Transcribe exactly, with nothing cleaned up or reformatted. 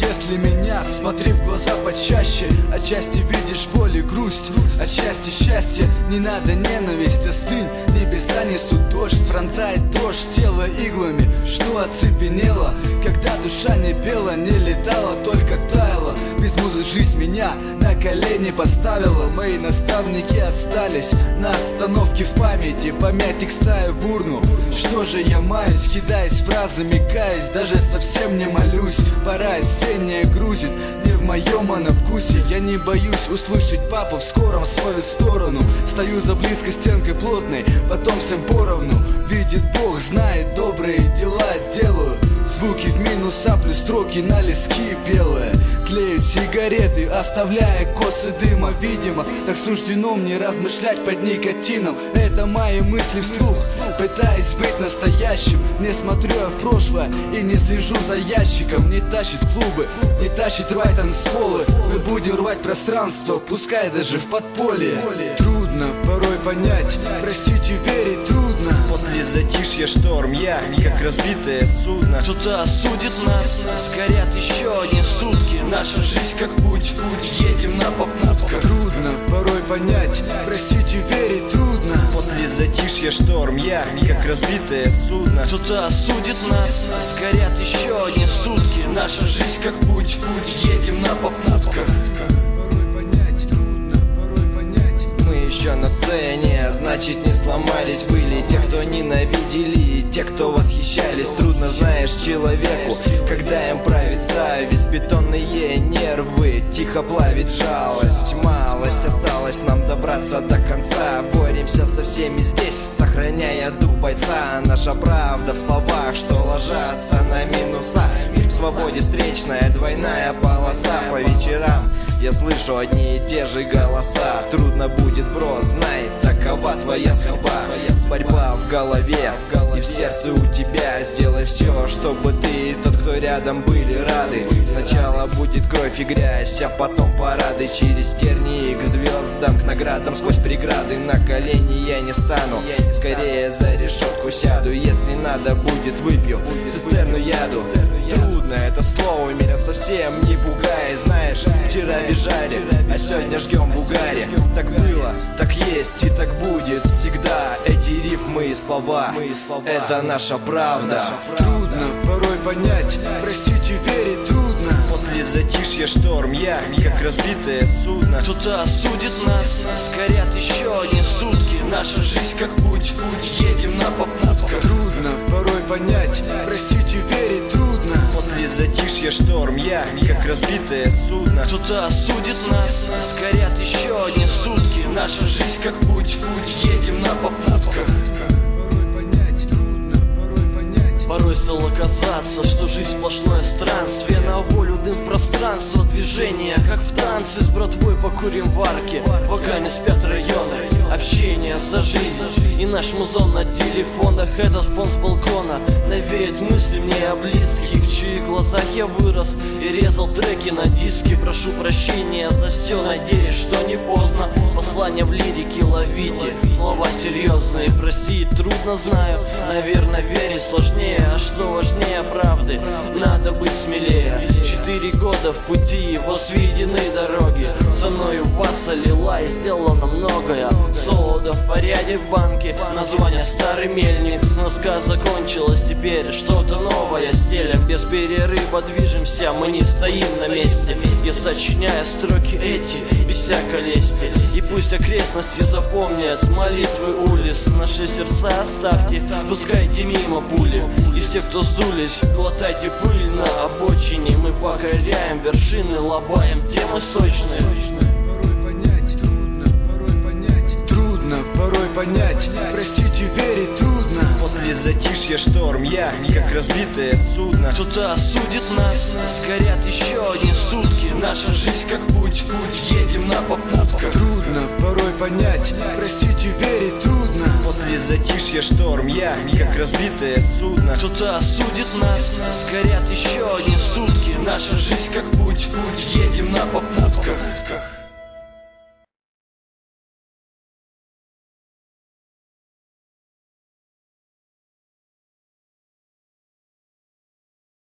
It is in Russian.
если меня, смотри в глаза почаще. Отчасти видишь боль и грусть, отчасти счастье. Не надо ненависть, остынь, небеса несут дождь. Пронзает дрожь тело иглами, что оцепенело. Когда душа не пела, не летала, только таяла. Без музы жизнь меня на колени поставила. Мои наставники остались на остановке в памяти. Помять их стаю бурну. Что же я маюсь, кидаясь фразами, каюсь, даже совсем не молюсь. Пора осенняя грузит, не в моем она вкусе. Я не боюсь услышать папу в скором свою сторону. Стою за близкой стенкой плотной, потом всем поровну. Видит Бог, знает, добрые дела делаю. Звуки в минус, а плюс строки на листки белые. Тлеют сигареты, оставляя косы дыма. Видимо, так суждено мне размышлять под никотином. Это мои мысли вслух, пытаясь быть настоящим. Не смотрю я в прошлое и не слежу за ящиком. Не тащит клубы, не тащит рвать танцполы. Мы будем рвать пространство, пускай даже в подполье. Трудно порой понять, простите, верить трудно. После затишья шторм, я как разбитое судно. Кто-то осудит нас, сгорят еще одни сутки. Наша жизнь как путь, едем на попутках. Трудно порой понять, простите, верить трудно. После затишья шторм, я как разбитое судно. Кто-то осудит нас, сгорят еще одни сутки. Наша жизнь как путь, едем на попутках. Еще на сцене, значит не сломались. Были те, кто ненавидели, и те, кто восхищались. Трудно, знаешь, человеку, когда им правит зависть. Бетонные нервы тихо плавит жалость. Малость осталось нам добраться до конца. Боремся со всеми здесь, сохраняя дух бойца. Наша правда в словах, что ложатся на минуса. Мир к свободе встречная двойная полоса. По вечерам я слышу одни и те же голоса. Трудно будет, бро, знай, такова твоя судьба. Борьба в голове и в сердце у тебя. Сделай все, чтобы ты и тот, кто рядом, были рады. Сначала будет кровь и грязь, а потом парады. Через тернии к звездам, к наградам, сквозь преграды. На колени я не встану, скорее за решетку сяду. Если надо будет, выпью цистерну яду. Трудно это слово, меня совсем не пугает. Знаешь, вчера бежали, а сегодня ждем в угаре. Так было, так есть и так будет всегда. Эти рифмы и слова, это наша правда. Трудно порой понять, простите, верить трудно. После затишья шторм, я как разбитое судно. Кто-то осудит нас, сгорят еще одни сутки. Наша жизнь как путь, едем на попутках. Трудно порой понять, простите, верить трудно. После затишья шторм, я как разбитое судно. Кто-то осудит нас, сгорят еще одни сутки. Наша жизнь как путь, едем на попутках. Порой стало казаться, что жизнь сплошное странствие. На волю дым в пространство, движение как в танце. С братвой покурим в арке, пока не спят районы. Общение за жизнь и наш музон на телефонах. Этот фон с балкона навеет мысли мне о близких, в чьих глазах я вырос и резал треки на диске. Прошу прощения за все, надеюсь, что не поздно. Послания в лирике ловите, слова серьезные. Простить трудно, знаю, наверное, верить сложнее. А что важнее правды, надо быть смелее. Четыре года в пути, возведены дороги. За мною васа лила и сделано многое. Солода в порядке в банке, название старый мельник. Сноска закончилась, теперь что-то новое. Стелем без перерыва движемся, мы не стоим на месте. Я сочиняю строки эти, без всякой лести. И пусть окрестности запомнят молитвы улиц. Наши сердца оставьте, пускайте мимо пули. Из тех, кто сдулись, глотайте пыль на обочине. Мы покоряем вершины, лобаем темы сочные. Порой понять, простите, верить трудно. После затишья шторм, я как разбитое судно. Кто-то осудит нас, сгорят еще одни сутки. Наша жизнь как путь, едем на попутках. Трудно порой понять, простите, верить трудно. После затишья шторм, я как разбитое судно. Кто-то осудит нас, сгорят еще одни сутки. Наша жизнь как путь, едем на попутках.